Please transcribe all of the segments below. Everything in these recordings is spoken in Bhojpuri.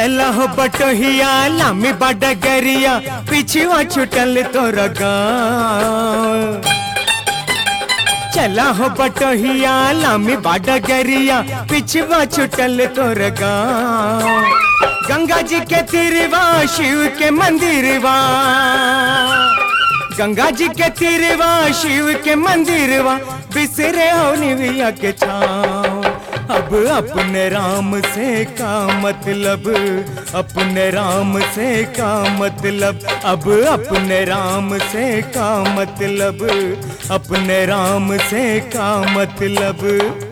चला हो बटोहिया लामी बडगरिया पिछुआ छुटल तोर गाँव। चला हो बटोहिया लामी बडगरिया पिछुआ छुटल तोर गाँव। गंगा जी के तीरवा शिव के मंदिरवा, गंगा जी के तीरवा शिव के मंदिरवा बिसरे हो निविया के छाँव। अब अपने राम से का मतलब, अपने राम से का मतलब, अब अपने राम से का मतलब, अपने राम से का मतलब।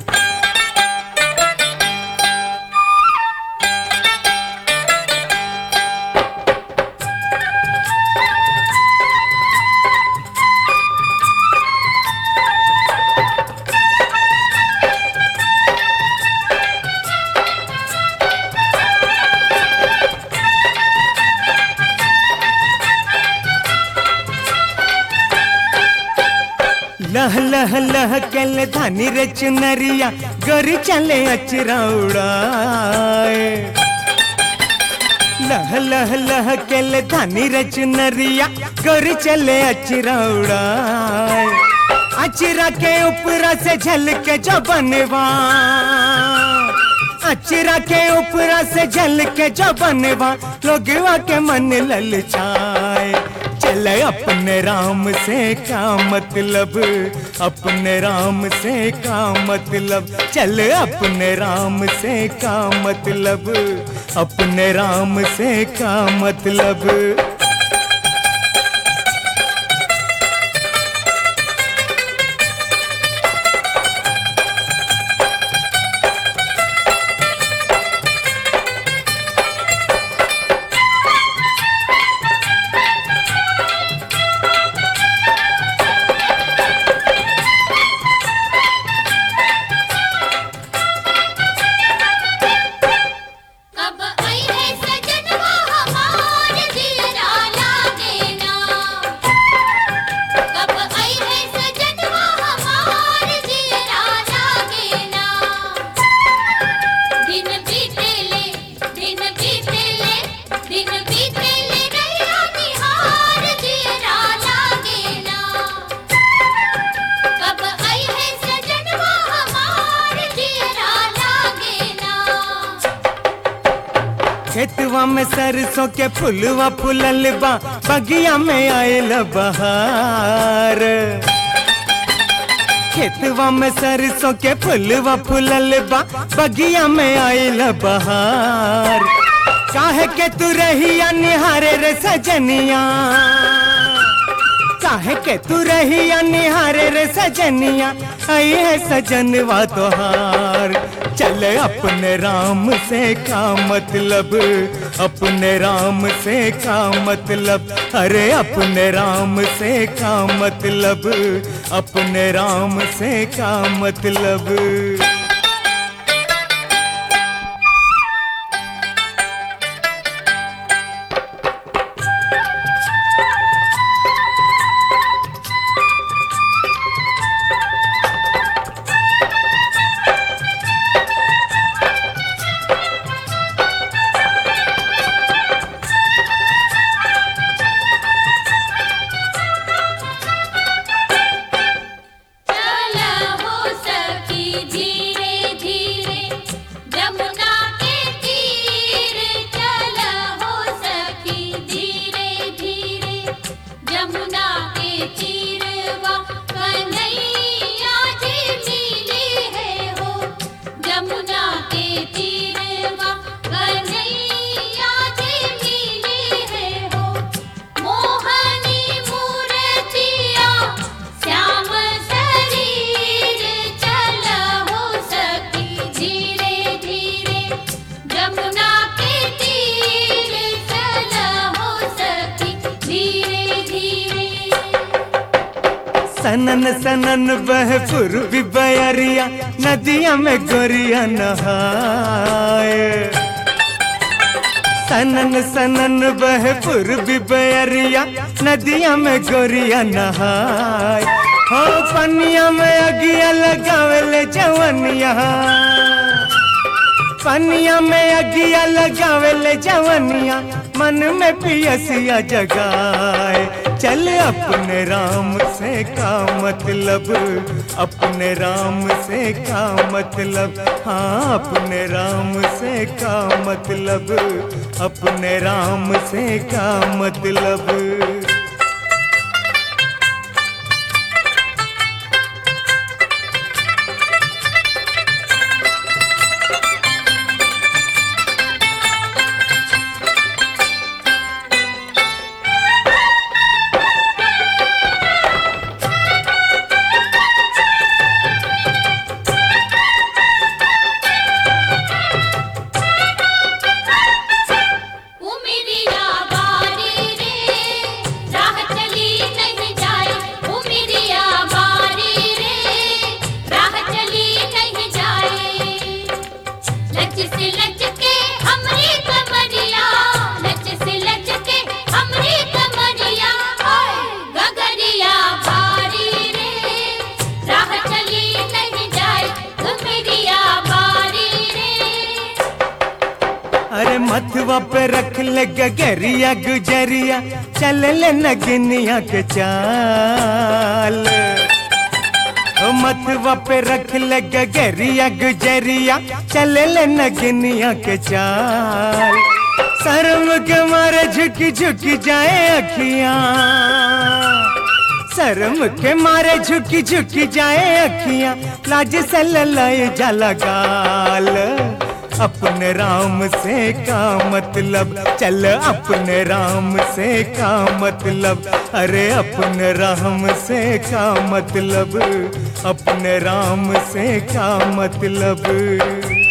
लह लह लह कल धानी रे चुनरिया गोरी चले अचरा उड़ाए। लह लह लह कल धानी रे चुनरिया गोरी चले अचरा उड़ाए। अचरा के ऊपरा से झलके जो बनवा, अचरा के ऊपरा से झलके जो बनवा लोगवा के मन ललचाए। चले अपने राम से का मतलब, अपने राम से का मतलब, चले अपने राम से का मतलब, अपने राम से का मतलब। खेतवा में सरसों के फुलवा फुलल बा बगिया में आयल बहार। खेतवा में सरसों के फुलवा फुलल बा बगिया में आयल बहार। काहे के तू रहिया निहारे रे सजनिया, काहे के तू रहिया निहारे रे सजनिया आई है सजनवा तोहार। चले अपने राम से का मतलब, अपने राम से का मतलब, अरे अपने राम से का मतलब, अपने राम से का मतलब। सनन सनन बह पूर्वी बयरिया नदिया में गोरिया नहाए। सनन सनन बह पूर्वी बयरिया नदिया में गोरिया नहाए। हो पनिया में अगिया लगावेले जवनिया, पनिया में अगिया लगावे ले जवनिया, मन में पियसिया जगाए। चल अपने राम से का मतलब, अपने राम से का मतलब, हाँ अपने राम से का मतलब, अपने राम से का मतलब। अरे मथवा पे रख ले गगरिया गुजरिया, चल ले नगनिया के चाल। मथवा पे रख ले गगरिया गुजरिया, चल ले नगनिया के चाल। शर्म के मारे झुकी झुकी जाए अखियां, शर्म के मारे झुकी झुकी जाए अखियां, लाज से ललाए जाला गाल। अपने राम से का मतलब, चल अपने राम से का मतलब, अरे अपने राम से का मतलब, अपने राम से का मतलब।